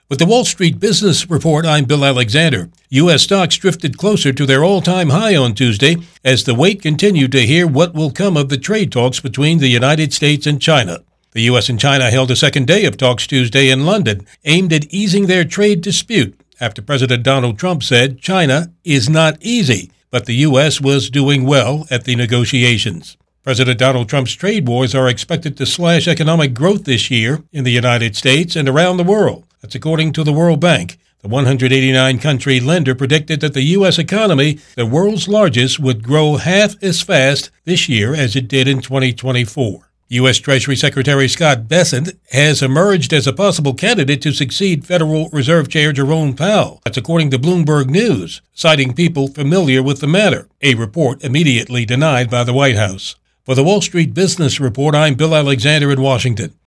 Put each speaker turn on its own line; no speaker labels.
With the Wall Street Business Report, I'm Bill Alexander. U.S. stocks drifted closer to their all-time high on Tuesday as the wait continued to hear what will come of the trade talks between the United States and China. The U.S. and China held a second day of talks Tuesday in London, aimed at easing their trade dispute after President Donald Trump said China is not easy, but the U.S. was doing well at the negotiations. President Donald Trump's trade wars are expected to slash economic growth this year in the United States and around the world. That's according to the World Bank. The 189-country lender predicted that the U.S. economy, the world's largest, would grow half as fast this year as it did in 2024. U.S. Treasury Secretary Scott Bessent has emerged as a possible candidate to succeed Federal Reserve Chair Jerome Powell. That's according to Bloomberg News, citing people familiar with the matter, a report immediately denied by the White House. For the Wall Street Business Report, I'm Bill Alexander in Washington.